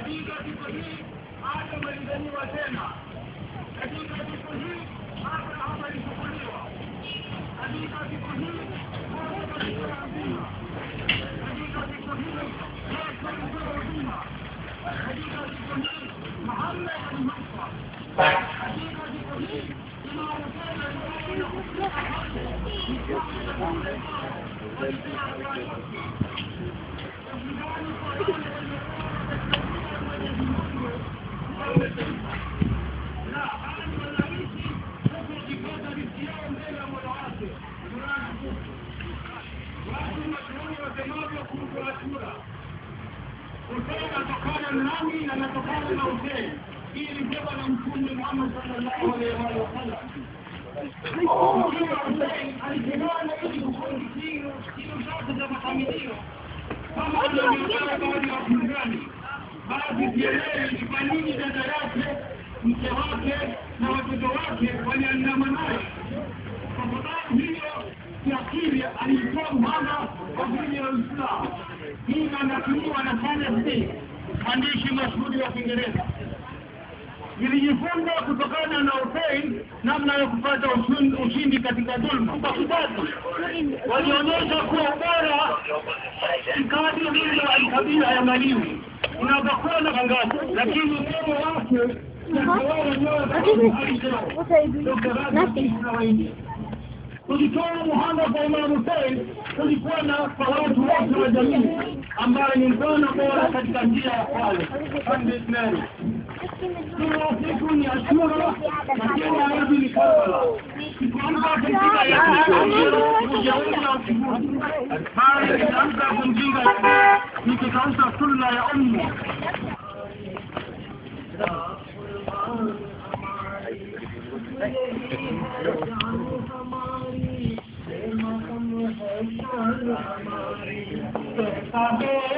katika siku hii Adam alizaliwa tena. Katika siku hii Abraham alichukuliwa. Katika siku hii Mungu alitoa uzima. Katika siku hii Yesu alitoa uzima. Katika siku hii Muhammad alikufa. Katika siku hii Imam Hussein alikufa. Kutokana nami na natokana na Hussein. Hii ilibeba na Mtume Muhammad sallallahu alaihi wasallam. Hussein alipigana ili kufundikiwa siku zote za makamilio. Kama alivyoona baadhi ya wapinzani, basi sielewi ni kwa nini dada yake, mke wake na watoto wake waliandama naye. Kwa sababu hiyo kiakili alitoa mhanga kwa dini ya Uislamu. Hii inanakiliwa na Kenneth, mwandishi mashuhuri wa Kiingereza. Nilijifunza kutokana na Hussein namna ya kupata ushindi katika dhulma. Kwa sababu walionyesha kuwa bora ikadi hizo alikabila ya Maliwi unapokuwa na kangazi, lakini mtoto wake tulitoa muhanga kwa Imam Hussein, tulikuwa na kwa watu wote wa jamii ambaye ni mfano bora katika njia ya kweli. Siku ni Ashura na kila hivi ni Karbala. Sikuamka katika ya kujaona usibuti. Bali nikaamka kumjinga nikikausa sunna ya ummu. Hamaari